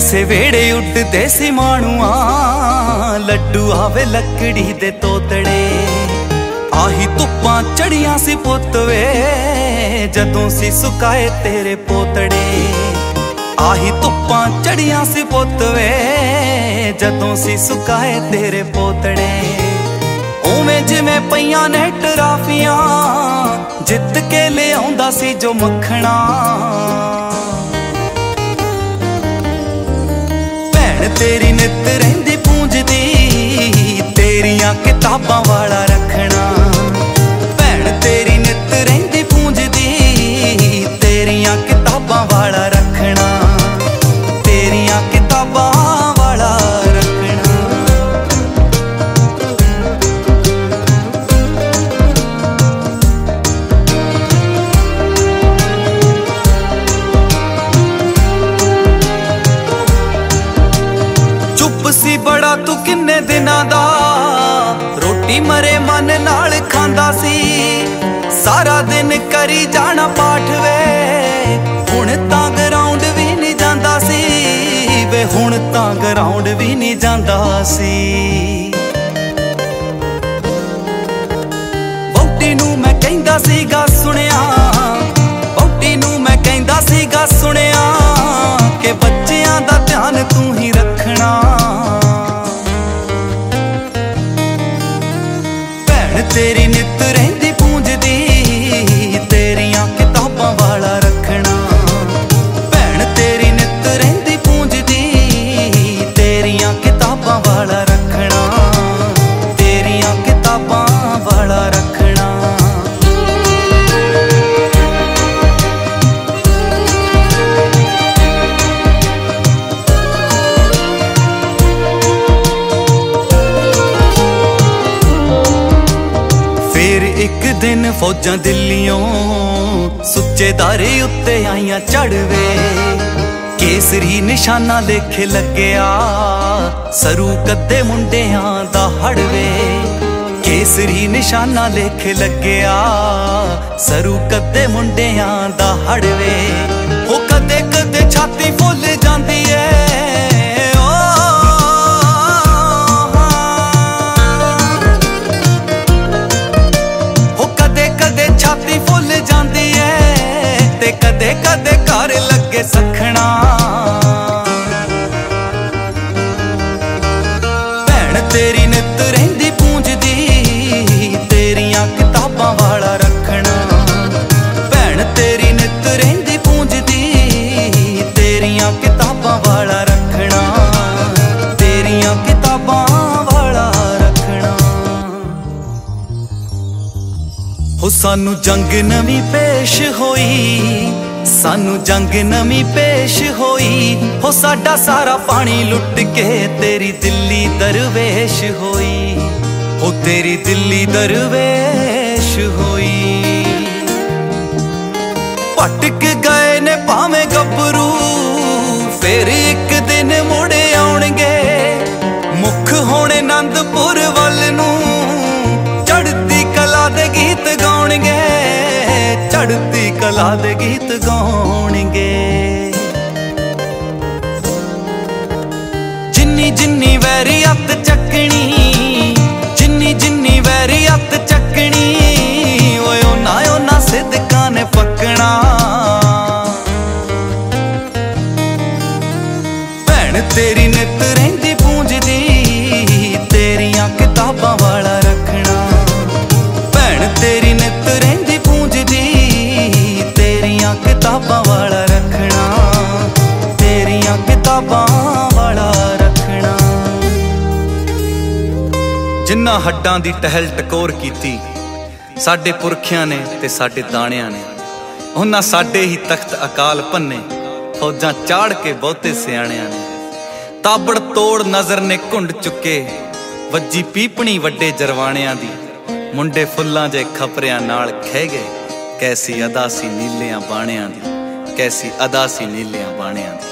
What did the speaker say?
कैसे वेड़े उड्डदे सी माणूआ, लड्डू आवे लकड़ी दे तोतड़े। आही धुप्पां चढ़ियां सी पुत्त वे, जदों सी सुकाए तेरे पोतड़े। आही धुप्पां चढ़ियां सी पुत्त वे, जदों सी सुकाए तेरे पोतड़े। उवें जिवें पईयां ने टराफियां, जित के ले आउंदा सी जो मखना। भैण तेरी नित रहिंदी पूंजदी, तेरियां किताबां वाला रखना। भैण तेरी नित रहिंदी पूंजदी, तेरियां किताबां वाला रखना। तेरियां किताबां वाला रखना। चुप सी बड़ा तू किन्ने दिनां दा, रोटी मरे मन नाल खांदा सी। सारा दिन करी जाना पाठ वे, हुण तां ग्राउंड भी नहीं जांदा सी वे, हुण तां ग्राउंड भी नहीं जांदा सी। वहुटी नूं मैं कहंदा सीगा सुणिया, वहुटी नूं मैं कहंदा सीगा सुणिया, कि बच्चियां दा ध्यान तू ही रखना। तेरी नित रहिंदी पूंजदी, तेरियां किताबां वाला रखना। भैण तेरी नित रहिंदी पूंजदी, तेरियां किताबां वाला रखना। तेरियां किताबां वाला रखना। एक दिन फौजां दिल्लियों, सुच्चे दारे उत्ते आईयां चढ़वे। केसरी निशाना लेखे लग्या, सरू कद्दे मुंडियां दा हड़वे। केसरी निशाना लेखे लग्या, सरू कद्दे मुंडियां दा हड़वे। ओ कदे कदे छाती फुल जांदी है, कदे कदे घर लगे सखना। भैण तेरी नित रहिंदी पूंजदी, तेरियां किताबां वाला रखना। भैण तेरी नित रहिंदी पूंजदी, तेरियां किताबां वाला रखना। तेरियां किताबां वाला रखना। हो सानू जंग नवी पेश होई, सानू जंग नवी पेश होई। हो साडा सारा पानी लुट के तेरी दिल्ली दरवेश होई। हो तेरी दिल्ली दरवेश होई। भटक गए ने भावें गभरू, फिर एक दिन मुड़े आउणगे। मुख होणे आनंदपुर वल नूं, चढ़ती कला दे गीत गाउणगे। चढ़ती कला दे गीत गाउणगे। जिन्नी जिन्नी वैरी अत चकनी, जिन्नी जिन्नी वैरी अत चकनी, ओए ओना ओना सिदकां ने पकना। भैण तेरी नित रहिंदी पूंजदी, तेरियां किताबां वाला रखना। भैण तेरी नित रहिंदी पूंजदी, तेरियां किताबां वाला रखना। तेरियां किताबां वाला रखना। जिन्ना हड्डां दी टहल टकोर कीती साडे पुरखियां ने ते साडे दाणियां ने, उन्हां साडे ही तख्त अकाल भन्ने। फौजां चाड़ के बहुते सियाणियां ने, ताबड़ तोड़ नजर ने घुंड चुके। वज्जी पीपणी वड्डे जरवाणियां दी, मुंडे फुल्लां जे खपरियां नाल खह गए। कैसी अदा सी नीलियां बाणियां दी, कैसी अदा सी नीलियां बाणियां दी।